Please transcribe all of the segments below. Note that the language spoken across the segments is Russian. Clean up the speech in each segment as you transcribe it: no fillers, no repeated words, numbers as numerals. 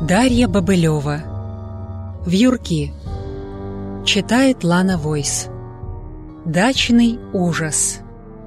Дарья Бобылева. Вьюрки. Читает Лана Войс. Дачный ужас.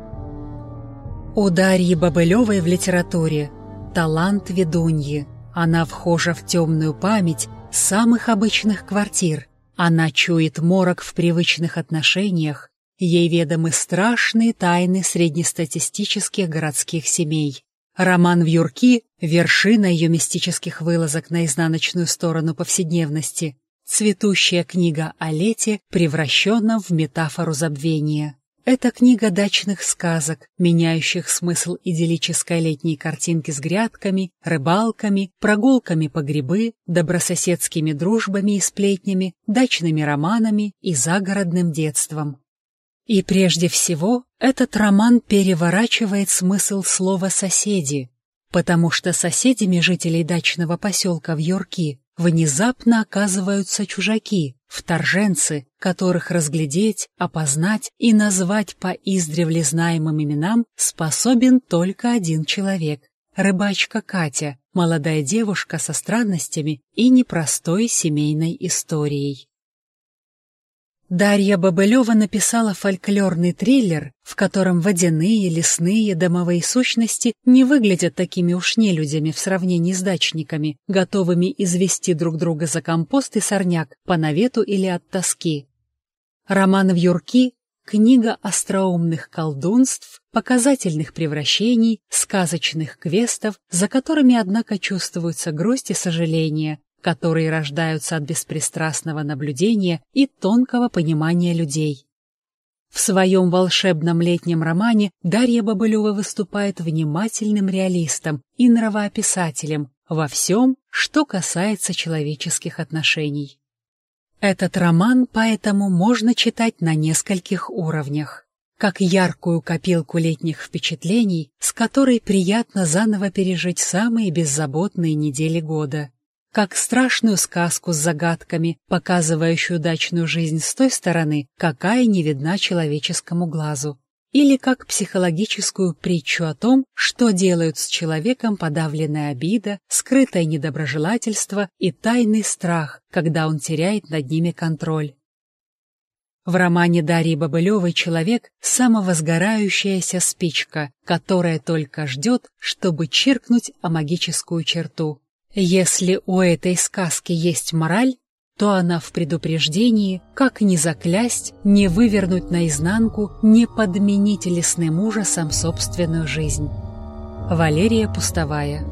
У Дарьи Бобылевой в литературе талант ведуньи. Она вхожа в темную память самых обычных квартир. Она чует морок в привычных отношениях. Ей ведомы страшные тайны среднестатистических городских семей. Роман «Вьюрки» — вершина ее мистических вылазок на изнаночную сторону повседневности. Цветущая книга о лете превращена в метафору забвения. Это книга дачных сказок, меняющих смысл идиллической летней картинки с грядками, рыбалками, прогулками по грибы, добрососедскими дружбами и сплетнями, дачными романами и загородным детством. И прежде всего, этот роман переворачивает смысл слова «соседи», потому что соседями жителей дачного поселка Вьюрки внезапно оказываются чужаки, вторженцы, которых разглядеть, опознать и назвать по издревле знаемым именам способен только один человек — рыбачка Катя, молодая девушка со странностями и непростой семейной историей. Дарья Бобылева написала фольклорный триллер, в котором водяные, лесные, домовые сущности не выглядят такими уж нелюдями в сравнении с дачниками, готовыми извести друг друга за компост и сорняк, по навету или от тоски. Роман «Вьюрки» — книга остроумных колдунств, показательных превращений, сказочных квестов, за которыми, однако, чувствуются грусть и сожаление, которые рождаются от беспристрастного наблюдения и тонкого понимания людей. В своем волшебном летнем романе Дарья Бобылева выступает внимательным реалистом и нравоописателем во всем, что касается человеческих отношений. Этот роман поэтому можно читать на нескольких уровнях, как яркую копилку летних впечатлений, с которой приятно заново пережить самые беззаботные недели года, как страшную сказку с загадками, показывающую дачную жизнь с той стороны, какая не видна человеческому глазу, или как психологическую притчу о том, что делают с человеком подавленная обида, скрытое недоброжелательство и тайный страх, когда он теряет над ними контроль. В романе Дарьи Бобылевой человек — самовозгорающаяся спичка, которая только ждет, чтобы чиркнуть о магическую черту. Если у этой сказки есть мораль, то она в предупреждении, как не заклясть, не вывернуть наизнанку, не подменить лесным ужасом собственную жизнь. Валерия Пустовая.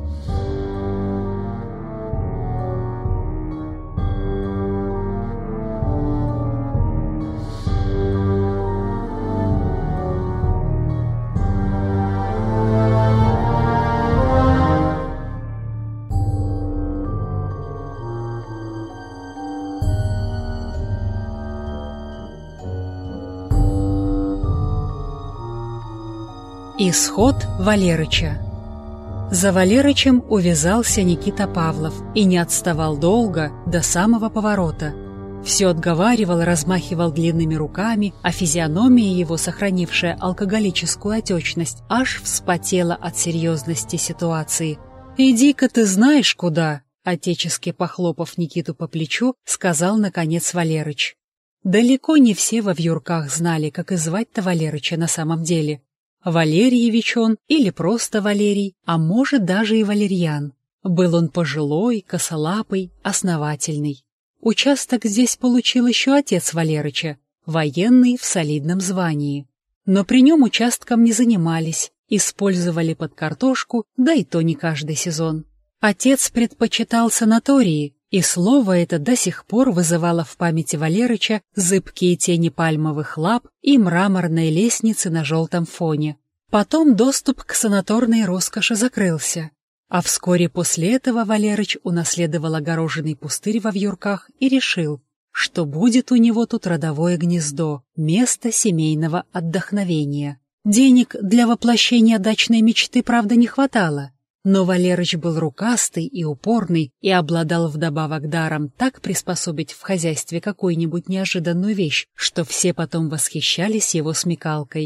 Исход Валерыча. За Валерычем увязался Никита Павлов и не отставал долго, до самого поворота. Все отговаривал, размахивал длинными руками, а физиономия его, сохранившая алкоголическую отечность, аж вспотела от серьезности ситуации. «Иди-ка ты знаешь куда!» — отечески похлопав Никиту по плечу, сказал наконец Валерыч. Далеко не все во Вьюрках знали, как и звать-то Валерыча на самом деле. Валерьевич он или просто Валерий, а может даже и Валерьян. Был он пожилой, косолапый, основательный. Участок здесь получил еще отец Валерыча, военный в солидном звании. Но при нем участком не занимались, использовали под картошку, да и то не каждый сезон. Отец предпочитал санатории, и слово это до сих пор вызывало в памяти Валерыча зыбкие тени пальмовых лап и мраморной лестницы на желтом фоне. Потом доступ к санаторной роскоши закрылся, а вскоре после этого Валерыч унаследовал огороженный пустырь во Вьюрках и решил, что будет у него тут родовое гнездо, место семейного отдохновения. Денег для воплощения дачной мечты, правда, не хватало. Но Валерыч был рукастый и упорный и обладал вдобавок даром так приспособить в хозяйстве какую-нибудь неожиданную вещь, что все потом восхищались его смекалкой.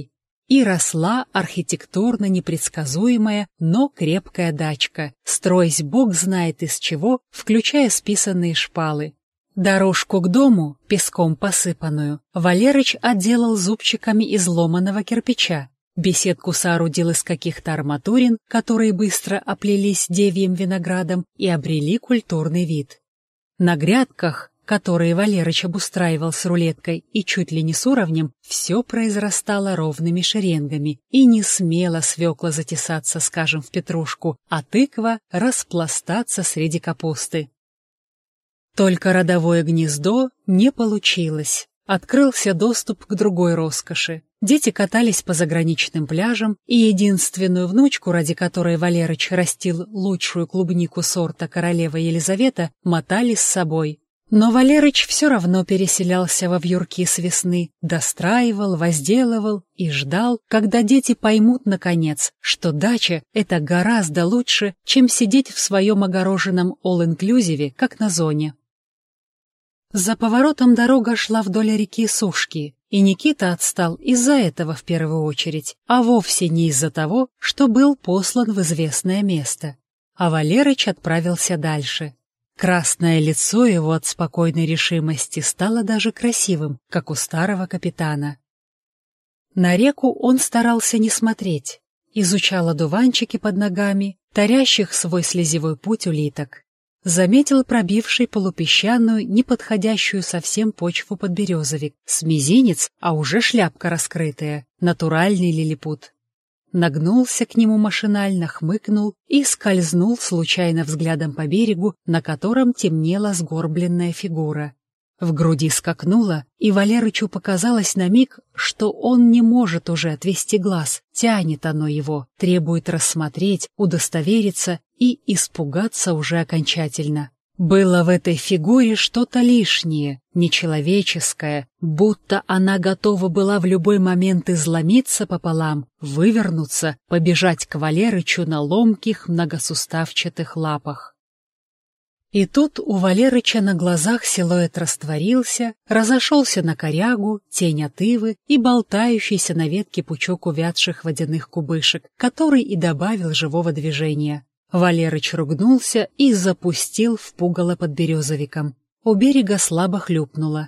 и росла архитектурно непредсказуемая, но крепкая дачка, строясь бог знает из чего, включая списанные шпалы. Дорожку к дому, песком посыпанную, Валерыч отделал зубчиками из ломаного кирпича. Беседку соорудил из каких-то арматурин, которые быстро оплелись девьим виноградом и обрели культурный вид. На грядках, которые Валерыч обустраивал с рулеткой и чуть ли не с уровнем, все произрастало ровными шеренгами, и не смело свекла затесаться, скажем, в петрушку, а тыква распластаться среди капусты. Только родовое гнездо не получилось. Открылся доступ к другой роскоши. Дети катались по заграничным пляжам, и единственную внучку, ради которой Валерыч растил лучшую клубнику сорта «Королева Елизавета», мотали с собой. Но Валерыч все равно переселялся во вьюрки с весны, достраивал, возделывал и ждал, когда дети поймут, наконец, что дача — это гораздо лучше, чем сидеть в своем огороженном all-инклюзиве, как на зоне. За поворотом дорога шла вдоль реки Сушки, и Никита отстал из-за этого в первую очередь, а вовсе не из-за того, что был послан в известное место. А Валерыч отправился дальше. Красное лицо его от спокойной решимости стало даже красивым, как у старого капитана. На реку он старался не смотреть, изучал одуванчики под ногами, тарящих свой слезевой путь улиток. Заметил пробивший полупесчаную, неподходящую совсем почву подберезовик, с мизинец, а уже шляпка раскрытая, натуральный лилипут. Нагнулся к нему машинально, хмыкнул и скользнул случайно взглядом по берегу, на котором темнела сгорбленная фигура. В груди скакнуло, и Валерычу показалось на миг, что он не может уже отвести глаз, тянет оно его, требует рассмотреть, удостовериться и испугаться уже окончательно. Было в этой фигуре что-то лишнее, нечеловеческое, будто она готова была в любой момент изломиться пополам, вывернуться, побежать к Валерычу на ломких многосуставчатых лапах. И тут у Валерыча на глазах силуэт растворился, разошелся на корягу, тень от ивы и болтающийся на ветке пучок увядших водяных кубышек, который и добавил живого движения. Валерыч ругнулся и запустил в пугало под березовиком. У берега слабо хлюпнуло.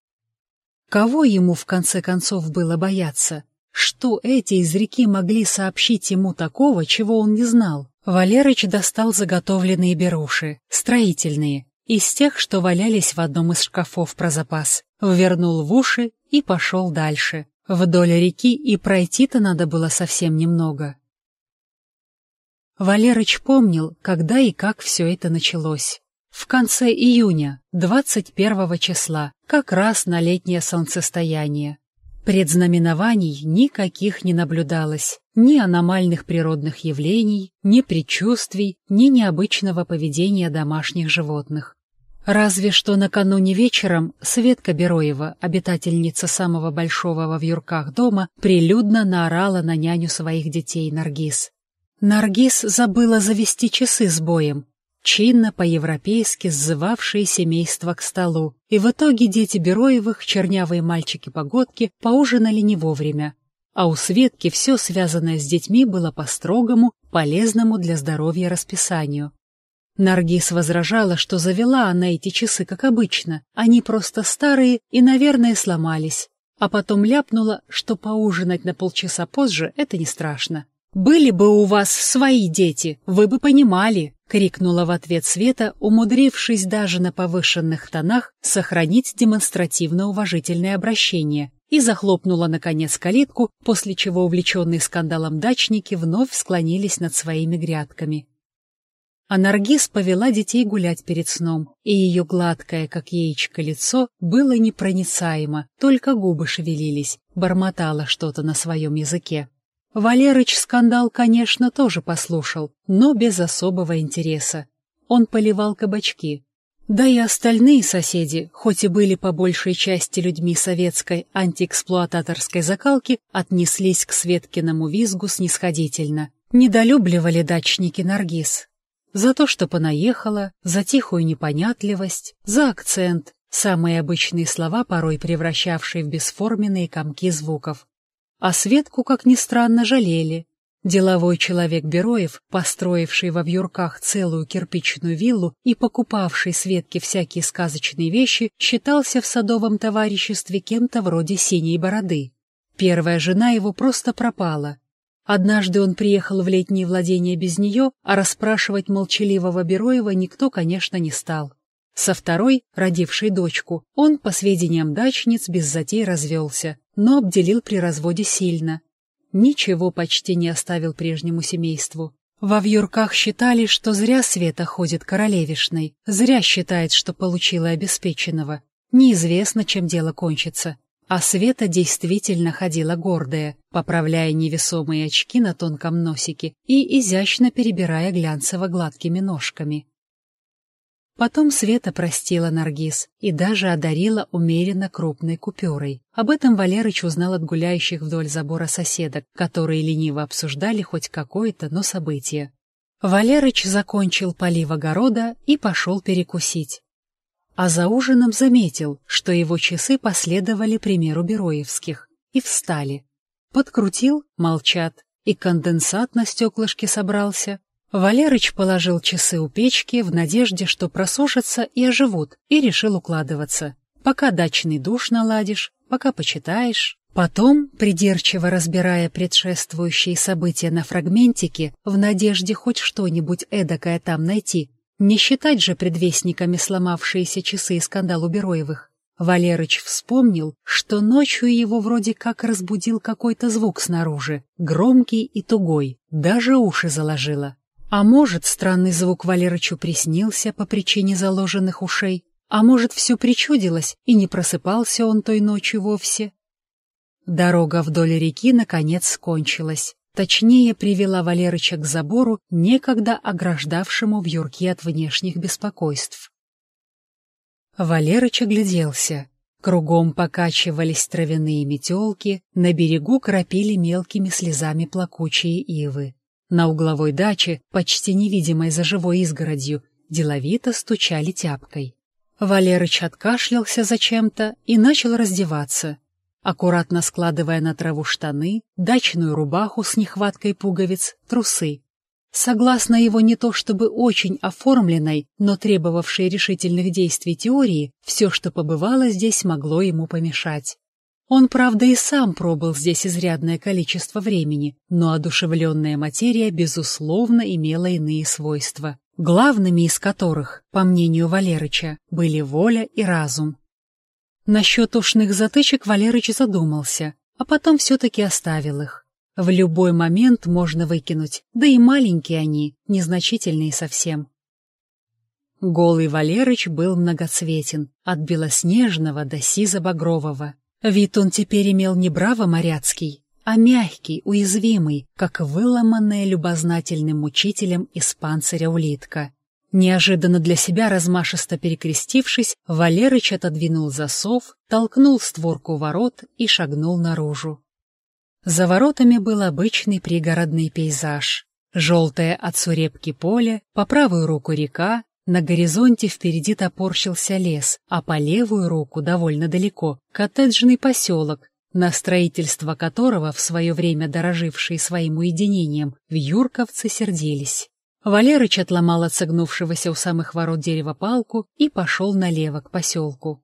Кого ему в конце концов было бояться? Что эти из реки могли сообщить ему такого, чего он не знал? Валерыч достал заготовленные беруши, строительные, из тех, что валялись в одном из шкафов про запас, ввернул в уши и пошел дальше. Вдоль реки и пройти-то надо было совсем немного. Валерыч помнил, когда и как все это началось. В конце июня, 21 числа, как раз на летнее солнцестояние. Предзнаменований никаких не наблюдалось, ни аномальных природных явлений, ни предчувствий, ни необычного поведения домашних животных. Разве что накануне вечером Светка Бероева, обитательница самого большого во Вьюрках дома, прилюдно наорала на няню своих детей Наргиз. Наргиз забыла завести часы с боем, чинно по-европейски сзывавшие семейство к столу, и в итоге дети Бероевых, чернявые мальчики-погодки, поужинали не вовремя. А у Светки все связанное с детьми было по строгому, полезному для здоровья расписанию. Наргиз возражала, что завела она эти часы как обычно, они просто старые и, наверное, сломались, а потом ляпнула, что поужинать на полчаса позже — это не страшно. «Были бы у вас свои дети, вы бы понимали», — крикнула в ответ Света, умудрившись даже на повышенных тонах сохранить демонстративно уважительное обращение, и захлопнула, наконец, калитку, после чего увлеченные скандалом дачники вновь склонились над своими грядками. А Наргиз повела детей гулять перед сном, и ее гладкое, как яичко, лицо было непроницаемо, только губы шевелились, бормотала что-то на своем языке. Валерыч скандал, конечно, тоже послушал, но без особого интереса. Он поливал кабачки. Да и остальные соседи, хоть и были по большей части людьми советской антиэксплуататорской закалки, отнеслись к Светкиному визгу снисходительно. Недолюбливали дачники Наргиз. За то, что понаехала, за тихую непонятливость, за акцент, самые обычные слова, порой превращавшие в бесформенные комки звуков. А Светку, как ни странно, жалели. Деловой человек Бероев, построивший во Вьюрках целую кирпичную виллу и покупавший Светке всякие сказочные вещи, считался в садовом товариществе кем-то вроде Синей Бороды. Первая жена его просто пропала. Однажды он приехал в летние владения без нее, а расспрашивать молчаливого Бероева никто, конечно, не стал. Со второй, родившей дочку, он, по сведениям дачниц, без затей развелся, но обделил при разводе сильно. Ничего почти не оставил прежнему семейству. Во Вьюрках считали, что зря Света ходит королевишной, зря считает, что получила обеспеченного. Неизвестно, чем дело кончится. А Света действительно ходила гордая, поправляя невесомые очки на тонком носике и изящно перебирая глянцево-гладкими ножками. Потом Света простила Наргиз и даже одарила умеренно крупной купюрой. Об этом Валерыч узнал от гуляющих вдоль забора соседок, которые лениво обсуждали хоть какое-то, но событие. Валерыч закончил полив огорода и пошел перекусить. А за ужином заметил, что его часы последовали примеру бероевских и встали. Подкрутил — молчат, и конденсат на стеклышке собрался. Валерыч положил часы у печки в надежде, что просушатся и оживут, и решил укладываться. Пока дачный душ наладишь, пока почитаешь. Потом, придирчиво разбирая предшествующие события на фрагментике, в надежде хоть что-нибудь эдакое там найти, не считать же предвестниками сломавшиеся часы и скандал у Бероевых, Валерыч вспомнил, что ночью его вроде как разбудил какой-то звук снаружи, громкий и тугой, даже уши заложило. А может, странный звук Валерычу приснился по причине заложенных ушей, а может, все причудилось, и не просыпался он той ночью вовсе. Дорога вдоль реки наконец кончилась, точнее привела Валерыча к забору, некогда ограждавшему Вьюрки от внешних беспокойств. Валерыч огляделся. Кругом покачивались травяные метелки, на берегу кропили мелкими слезами плакучие ивы. На угловой даче, почти невидимой за живой изгородью, деловито стучали тяпкой. Валерыч откашлялся зачем-то и начал раздеваться, аккуратно складывая на траву штаны, дачную рубаху с нехваткой пуговиц, трусы. Согласно его не то чтобы очень оформленной, но требовавшей решительных действий теории, все, что побывало здесь, могло ему помешать. Он, правда, и сам пробыл здесь изрядное количество времени, но одушевленная материя, безусловно, имела иные свойства, главными из которых, по мнению Валерыча, были воля и разум. Насчет ушных затычек Валерыч задумался, а потом все-таки оставил их. В любой момент можно выкинуть, да и маленькие они, незначительные совсем. Голый Валерыч был многоцветен, от белоснежного до сизо-багрового. Вид он теперь имел не браво-моряцкий, а мягкий, уязвимый, как выломанная любознательным мучителем из панциря улитка. Неожиданно для себя, размашисто перекрестившись, Валерыч отодвинул засов, толкнул створку ворот и шагнул наружу. За воротами был обычный пригородный пейзаж. Желтое от сурепки поле, по правую руку река, на горизонте впереди топорщился лес, а по левую руку, довольно далеко, коттеджный поселок, на строительство которого в свое время дорожившие своим уединением вьюрковцы сердились. Валерыч отломал от согнувшегося у самых ворот дерева палку и пошел налево к поселку.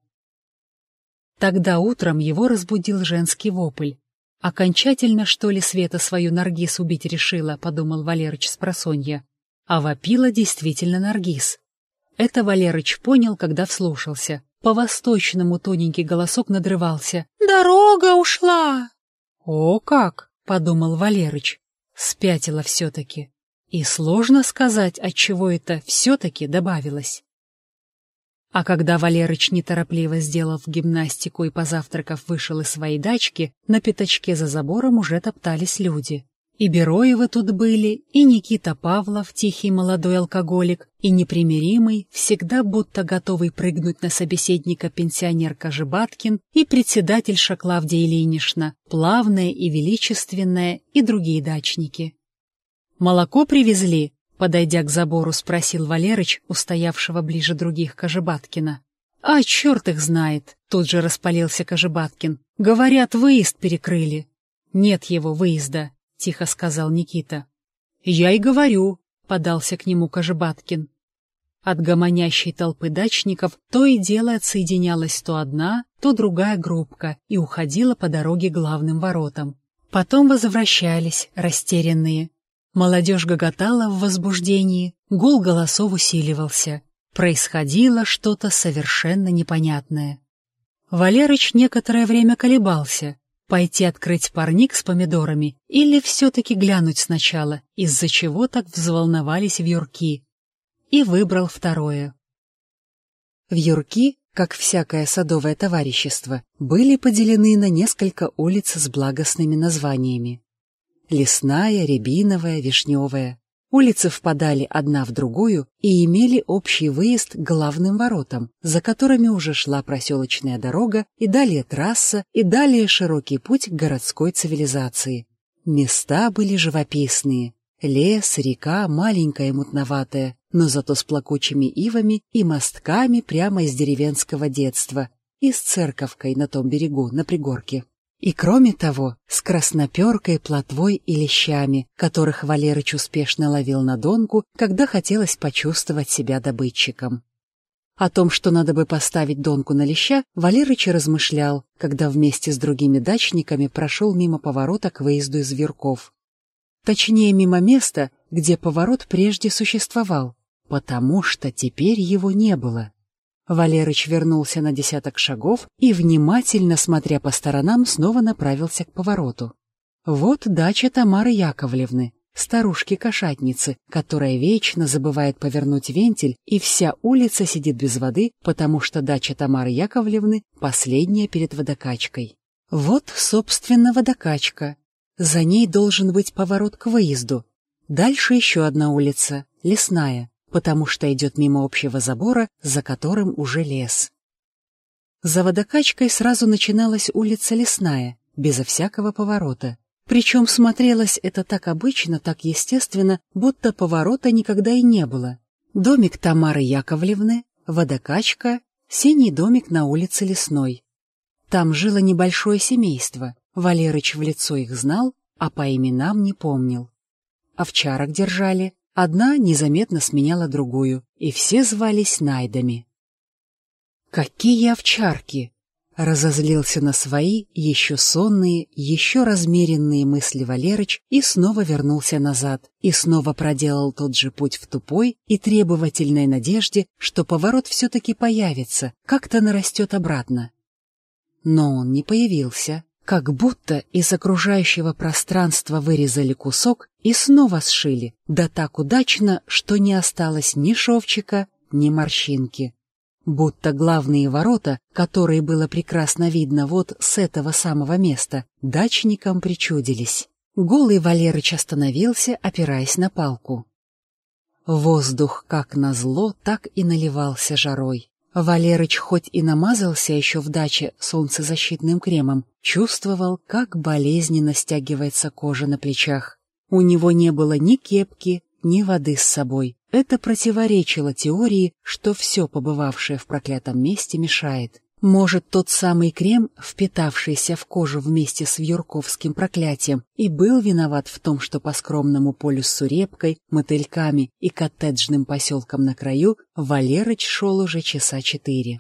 Тогда утром его разбудил женский вопль. «Окончательно, что ли, Света свою Наргиз убить решила?» — подумал Валерыч спросонья. А вопила действительно Наргиз. Это Валерыч понял, когда вслушался. По-восточному тоненький голосок надрывался. «Дорога ушла!» «О как!» — подумал Валерыч. Спятила все-таки. И сложно сказать, отчего это все-таки добавилось. А когда Валерыч, неторопливо сделав гимнастику и позавтракав, вышел из своей дачки, на пятачке за забором уже топтались люди. И Бероевы тут были, и Никита Павлов, тихий молодой алкоголик, и непримиримый, всегда будто готовый прыгнуть на собеседника пенсионер Кожебаткин, и председательша Клавдия Ильинична, плавная и величественная, и другие дачники. «Молоко привезли?» — подойдя к забору, спросил Валерыч, устоявшего ближе других Кожебаткина. «А черт их знает!» — тут же распалился Кожебаткин. «Говорят, выезд перекрыли». «Нет его выезда», — тихо сказал Никита. «Я и говорю», — подался к нему Кожебаткин. От гомонящей толпы дачников то и дело отсоединялась то одна, то другая группка и уходила по дороге к главным воротам. Потом возвращались, растерянные. Молодежь гоготала в возбуждении, гул голосов усиливался. Происходило что-то совершенно непонятное. Валерыч некоторое время колебался, пойти открыть парник с помидорами или все-таки глянуть сначала, из-за чего так взволновались вьюрки. И выбрал второе. Вьюрки, как всякое садовое товарищество, были поделены на несколько улиц с благостными названиями. Лесная, Рябиновая, Вишневая. Улицы впадали одна в другую и имели общий выезд к главным воротам, за которыми уже шла проселочная дорога, и далее трасса, и далее широкий путь к городской цивилизации. Места были живописные. Лес, река, маленькая и мутноватая, но зато с плакучими ивами и мостками прямо из деревенского детства, и с церковкой на том берегу, на пригорке. И кроме того, с красноперкой, плотвой и лещами, которых Валерыч успешно ловил на донку, когда хотелось почувствовать себя добытчиком. О том, что надо бы поставить донку на леща, Валерыч размышлял, когда вместе с другими дачниками прошел мимо поворота к выезду из Вьюрков. Точнее, мимо места, где поворот прежде существовал, потому что теперь его не было. Валерыч вернулся на 10 шагов и, внимательно смотря по сторонам, снова направился к повороту. Вот дача Тамары Яковлевны, старушки-кошатницы, которая вечно забывает повернуть вентиль, и вся улица сидит без воды, потому что дача Тамары Яковлевны последняя перед водокачкой. Вот, собственно, водокачка. За ней должен быть поворот к выезду. Дальше еще одна улица, Лесная, потому что идет мимо общего забора, за которым уже лес. За водокачкой сразу начиналась улица Лесная, безо всякого поворота. Причем смотрелось это так обычно, так естественно, будто поворота никогда и не было. Домик Тамары Яковлевны, водокачка, синий домик на улице Лесной. Там жило небольшое семейство. Валерыч в лицо их знал, а по именам не помнил. Овчарок держали, одна незаметно сменяла другую, и все звались Найдами. «Какие овчарки!» — разозлился на свои, еще сонные, еще размеренные мысли Валерыч и снова вернулся назад, и снова проделал тот же путь в тупой и требовательной надежде, что поворот все-таки появится, как-то нарастет обратно. Но он не появился. Как будто из окружающего пространства вырезали кусок и снова сшили, да так удачно, что не осталось ни шовчика, ни морщинки. Будто главные ворота, которые было прекрасно видно вот с этого самого места, дачникам причудились. Голый Валерыч остановился, опираясь на палку. Воздух, как назло, так и наливался жарой. Валерыч хоть и намазался еще в даче солнцезащитным кремом, чувствовал, как болезненно стягивается кожа на плечах. У него не было ни кепки, ни воды с собой. Это противоречило теории, что все, побывавшее в проклятом месте, мешает. Может, тот самый крем, впитавшийся в кожу вместе с вьюрковским проклятием, и был виноват в том, что по скромному полю с сурепкой, мотыльками и коттеджным поселком на краю Валерыч шел уже часа 4.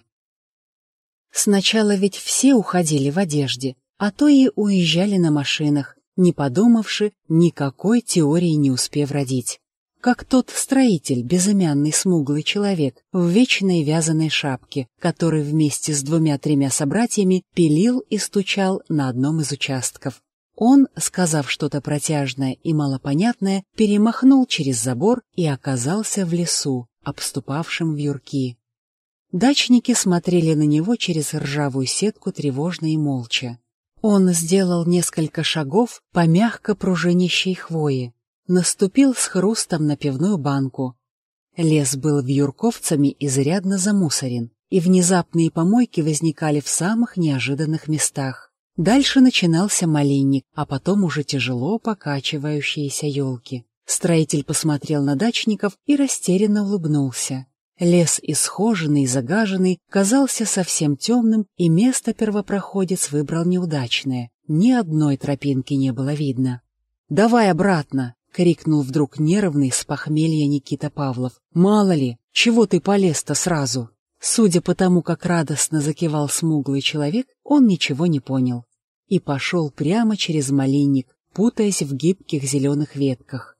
Сначала ведь все уходили в одежде, а то и уезжали на машинах, не подумавши, никакой теории не успев родить. Как тот строитель, безымянный смуглый человек в вечной вязаной шапке, который вместе с 2-3 собратьями пилил и стучал на одном из участков. Он, сказав что-то протяжное и малопонятное, перемахнул через забор и оказался в лесу, обступавшем вьюрки. Дачники смотрели на него через ржавую сетку тревожно и молча. Он сделал несколько шагов по мягко пружинящей хвое, наступил с хрустом на пивную банку. Лес был вьюрковцами изрядно замусорен, и внезапные помойки возникали в самых неожиданных местах. Дальше начинался малинник, а потом уже тяжело покачивающиеся елки. Строитель посмотрел на дачников и растерянно улыбнулся. Лес, исхоженный и загаженный, казался совсем темным, и место первопроходец выбрал неудачное. Ни одной тропинки не было видно. «Давай обратно!» — крикнул вдруг нервный с похмелья Никита Павлов. «Мало ли, чего ты полез-то сразу?» Судя по тому, как радостно закивал смуглый человек, он ничего не понял. И пошел прямо через малинник, путаясь в гибких зеленых ветках.